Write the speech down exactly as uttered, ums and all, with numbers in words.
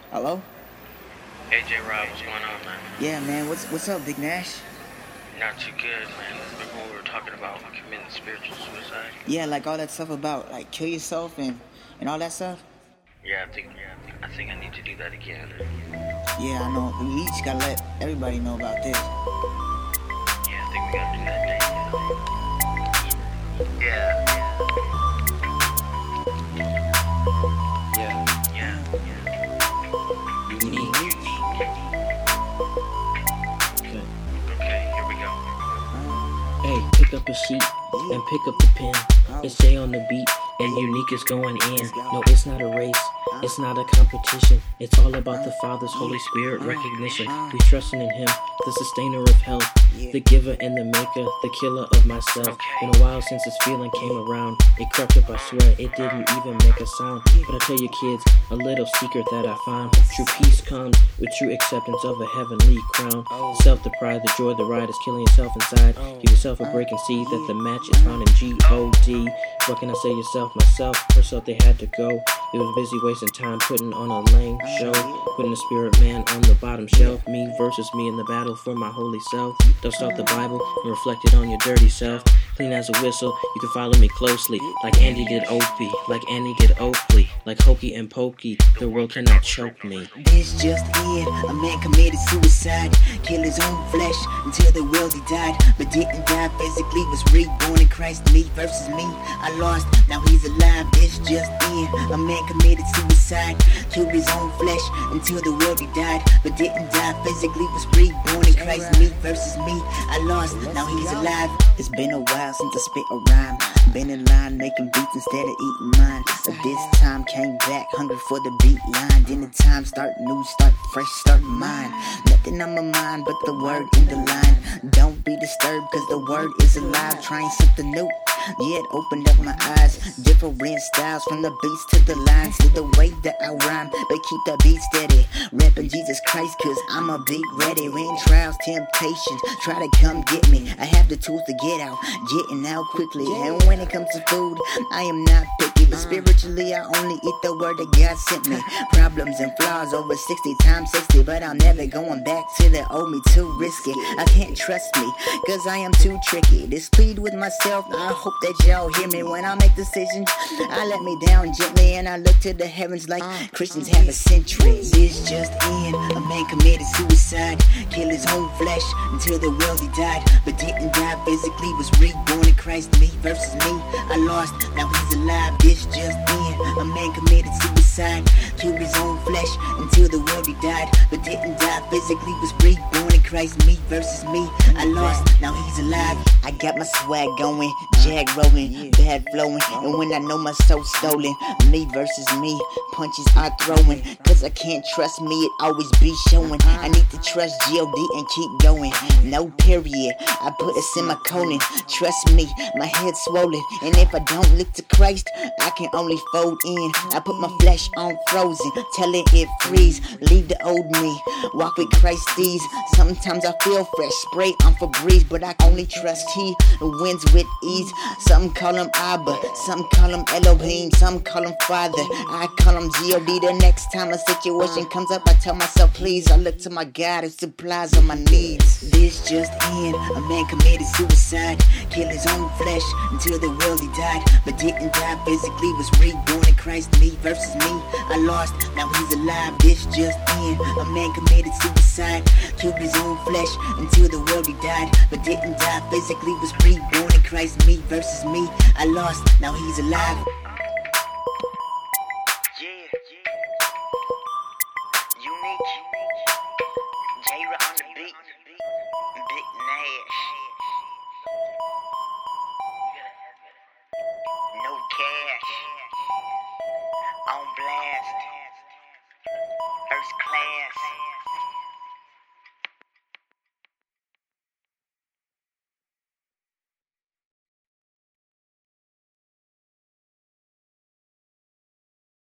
Hello? Hey J Rob, what's going on, man? Yeah, man. What's what's up, Big Nash? Not too good, man. Remember when we were talking about committing spiritual suicide? Yeah, like all that stuff about like kill yourself and and all that stuff. Yeah, I think yeah, I think I need to do that again. Yeah, I know. We each gotta let everybody know about this. Yeah, I think we gotta do that thing. Yeah. Yeah. Yeah. Yeah. Unique. Okay, here we go. Hey, pick up a sheet and pick up the pen. It's Jay on the beat and Unique is going in. No, it's not a race. It's not a competition. It's all about the Father's Holy Spirit recognition. We trusting in Him, the sustainer of health, the giver and the maker, the killer of myself. Been a while since this feeling came around. It crept up, I swear, it didn't even make a sound. But I tell you kids, a little secret that I found. True peace comes with true acceptance of a heavenly crown. Self, the pride, the joy, the ride is killing yourself inside. Give yourself a break and see that the match is found in G O D. What can I say? Yourself, myself, herself, they had to go. It was busy wasting time putting on a lame show, putting the spirit man on the bottom shelf. Me versus me in the battle for my holy self. Dust off the Bible and reflect it on your dirty self. Clean as a whistle, you can follow me closely. Like Andy did Opie, like Andy did Oakley, like Hokey and Pokey, the world cannot choke me. This just in, a man committed suicide. Kill his own flesh until the world he died. But didn't die physically, was reborn in Christ. Me versus me, I lost, now he's alive. This just in, a man committed suicide. Killed his own flesh until the world he died. But didn't die physically, was reborn in Christ. Me versus me, I lost, now he's alive. It's been a while since I spit a rhyme. Been in line making beats instead of eating mine. But this time came back hungry for the beat line. Then the time start new, start fresh, start mine. Nothing on my mind but the word in the line. Don't be disturbed cause the word is alive. Trying something new, yeah, it opened up my eyes. Different styles from the beats to the lines, to the way that I rhyme, but keep the beat steady. Rapping Jesus Christ cause I'm a beat ready. When trials, temptations try to come get me, I have the tools to get out, getting out quickly. And when it comes to food, I am not picky, but spiritually I only eat the word that God sent me. Problems and flaws over sixty times sixty, but I'm never going back to the old me, too risky. I can't trust me cause I am too tricky. This plead with myself, I hope that y'all hear me. When I make decisions, I let me down gently, and I look to the heavens like Christians have a century. This just in, a man committed suicide. Kill his own flesh until the world he died. But didn't die physically, was reborn in Christ. Me versus me, I lost, now he's alive. This just in, a man committed suicide. Killed his own flesh until the world he died. But didn't die physically, was reborn in Christ. Me versus me, I lost, now he's alive. I got my swag going, jag rolling, bad flowing. And when I know my soul stolen, me versus me, punches are throwing. Cause I can't trust me, it always be showing. I need to trust G O D and keep going. No period, I put a semicolon. Trust me, my head's swollen. And if I don't look to Christ, I can only fold in. I put my flesh on frozen, telling it freeze. Leave the old me, walk with Christ these. Sometimes I feel fresh, spray on Febreze, but I only trust He wins with ease. Some call Him Abba, some call Him Elohim, some call Him Father. I call Him G O D. The next time a situation comes up, I tell myself please. I look to my God who supplies all my needs. This just in, a man committed suicide. Kill his own flesh until the world he died. But didn't die physically, was reborn in Christ. Me versus me, I lost, now he's alive. This just in, a man committed suicide. Killed his own flesh until the world he died. But didn't die physically, was reborn in Christ. Me versus me, I lost, now he's alive. Yeah. Unique. J-Ra on the beat. Big Nash. No cash. On blast. First class.